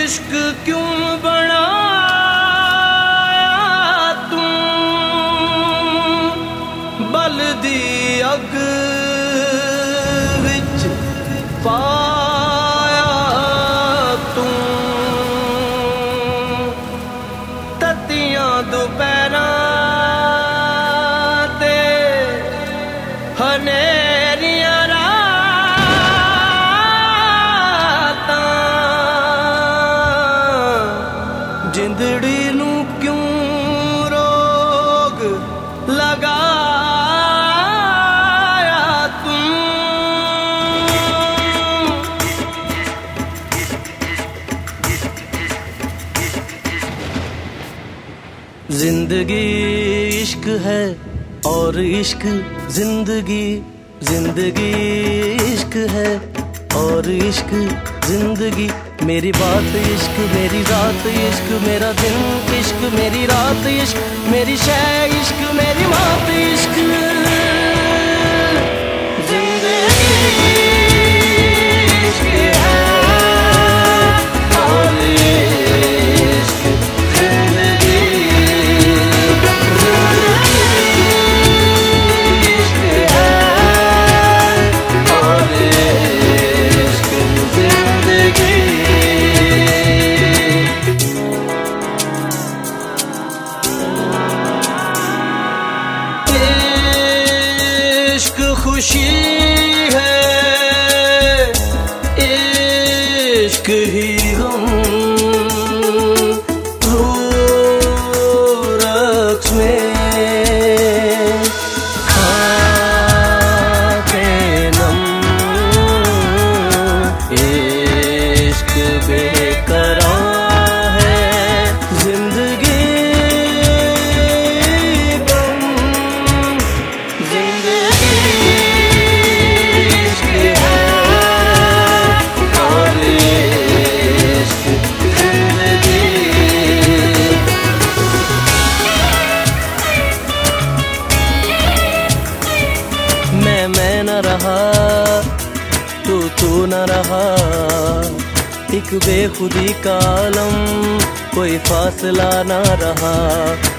इश्क क्यों बनाया तूं बलदी अग विच पाया तूं ततियां दोपहरां ते हनेरियां जिंदड़ी नू क्यों रोग लगाया तू जिंदगी इश्क है और इश्क जिंदगी जिंदगी इश्क है और इश्क जिंदगी मेरी बात इश्क मेरी रात इश्क मेरा दिन इश्क मेरी रात इश्क मेरी शय इश्क मेरी मात इश्क जिंदगी इश्क है और इश्क जिंदगी इश्क है और इश्क जिंदगी खुशी है इश्क ही गम रक्स में खाके नम इश्क बेकरार है जिंदगी गम जिंदगी मैं न रहा तू न रहा एक बेखुदी का आलम कोई फासला न रहा